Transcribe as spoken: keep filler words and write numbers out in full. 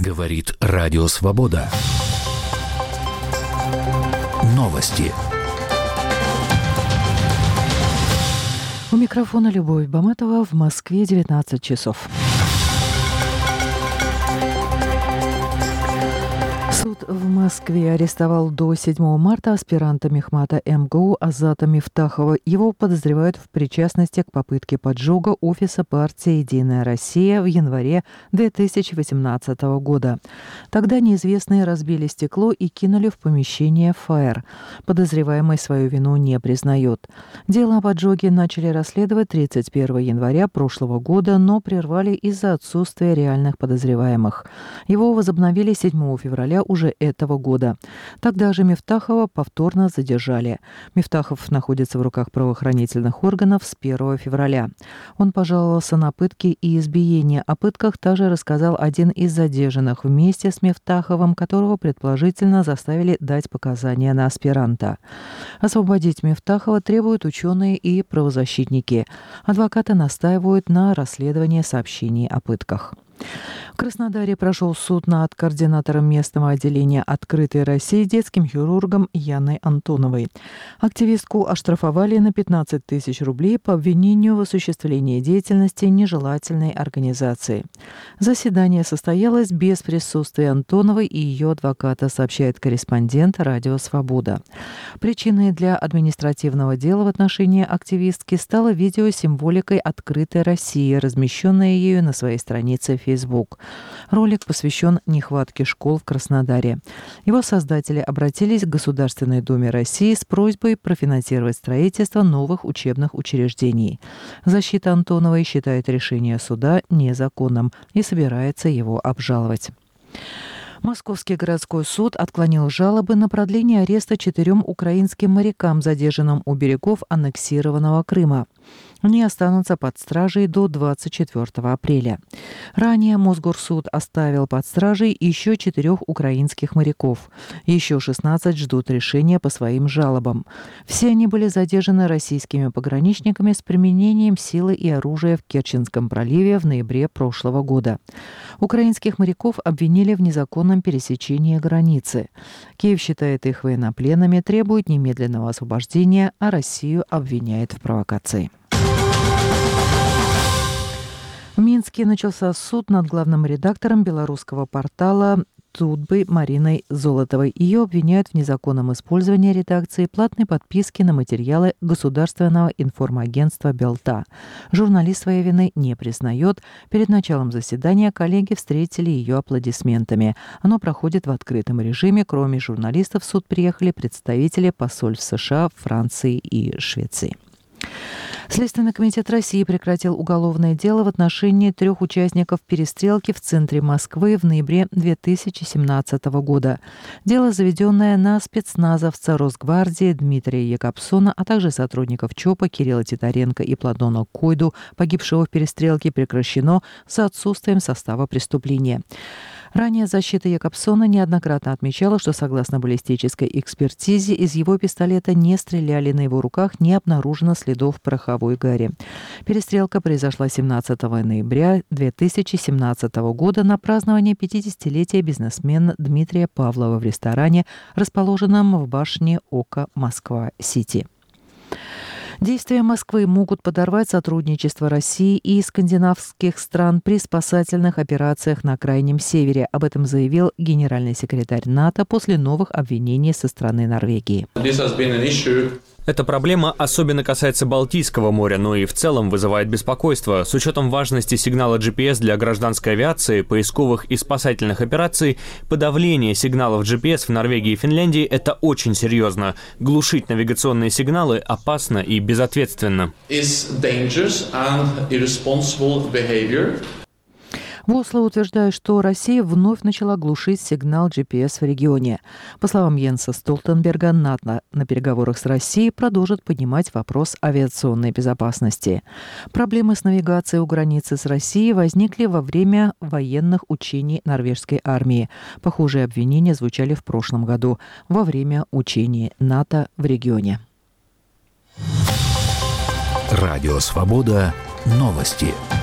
Говорит Радио Свобода. Новости. У микрофона Любовь Баматова. В Москве девятнадцать часов. Суд в Москве арестовал до седьмого марта аспиранта мехмата эм гэ у Азата Мифтахова. Его подозревают в причастности к попытке поджога офиса партии «Единая Россия» в январе две тысячи восемнадцатого года. Тогда неизвестные разбили стекло и кинули в помещение фаер. Подозреваемый свою вину не признает. Дело о поджоге начали расследовать тридцать первого января прошлого года, но прервали из-за отсутствия реальных подозреваемых. Его возобновили седьмого февраля уже этого года. Тогда же Мифтахова повторно задержали. Мифтахов находится в руках правоохранительных органов с первого февраля. Он пожаловался на пытки и избиения. О пытках также рассказал один из задержанных вместе с Мифтаховым, которого предположительно заставили дать показания на аспиранта. Освободить Мифтахова требуют ученые и правозащитники. Адвокаты настаивают на расследовании сообщений о пытках. В Краснодаре прошел суд над координатором местного отделения «Открытой России» детским хирургом Яной Антоновой. Активистку оштрафовали на пятнадцать тысяч рублей по обвинению в осуществлении деятельности нежелательной организации. Заседание состоялось без присутствия Антоновой и ее адвоката, сообщает корреспондент «Радио Свобода». Причиной для административного дела в отношении активистки стало видео с символикой «Открытой России», размещенное ею на своей странице в Facebook. Ролик посвящен нехватке школ в Краснодаре. Его создатели обратились к Государственной Думе России с просьбой профинансировать строительство новых учебных учреждений. Защита Антоновой считает решение суда незаконным и собирается его обжаловать. Московский городской суд отклонил жалобы на продление ареста четырем украинским морякам, задержанным у берегов аннексированного Крыма. Они останутся под стражей до двадцать четвёртого апреля. Ранее Мосгорсуд оставил под стражей еще четырех украинских моряков. Еще шестнадцать ждут решения по своим жалобам. Все они были задержаны российскими пограничниками с применением силы и оружия в Керченском проливе в ноябре прошлого года. Украинских моряков обвинили в незаконном пересечении границы. Киев считает их военнопленными, требует немедленного освобождения, а Россию обвиняет в провокации. В Минске начался суд над главным редактором белорусского портала «Тутбы» Мариной Золотовой. Ее обвиняют в незаконном использовании редакции платной подписки на материалы государственного информагентства «Белта». Журналист своей вины не признает. Перед началом заседания коллеги встретили ее аплодисментами. Оно проходит в открытом режиме. Кроме журналистов в суд приехали представители посольств США, Франции и Швеции. Следственный комитет России прекратил уголовное дело в отношении трех участников перестрелки в центре Москвы в ноябре две тысячи семнадцатого года. Дело, заведенное на спецназовца Росгвардии Дмитрия Якобсона, а также сотрудников ЧОПа Кирилла Титаренко и Платона Койду, погибшего в перестрелке, прекращено с отсутствием состава преступления. Ранее защита Якобсона неоднократно отмечала, что согласно баллистической экспертизе из его пистолета не стреляли, на его руках не обнаружено следов пороховой гари. Перестрелка произошла семнадцатого ноября две тысячи семнадцатого года на празднование пятидесятилетия бизнесмена Дмитрия Павлова в ресторане, расположенном в башне Ока Москва-Сити. Действия Москвы могут подорвать сотрудничество России и скандинавских стран при спасательных операциях на Крайнем Севере. Об этом заявил генеральный секретарь НАТО после новых обвинений со стороны Норвегии. Эта проблема особенно касается Балтийского моря, но и в целом вызывает беспокойство. С учетом важности сигнала джи пи эс для гражданской авиации, поисковых и спасательных операций, подавление сигналов джи пи эс в Норвегии и Финляндии – это очень серьезно. Глушить навигационные сигналы опасно и безответственно. В Осло утверждают, что Россия вновь начала глушить сигнал джи пи эс в регионе. По словам Йенса Столтенберга, НАТО на переговорах с Россией продолжит поднимать вопрос авиационной безопасности. Проблемы с навигацией у границы с Россией возникли во время военных учений норвежской армии. Похожие обвинения звучали в прошлом году во время учений НАТО в регионе. Радио Свобода. Новости.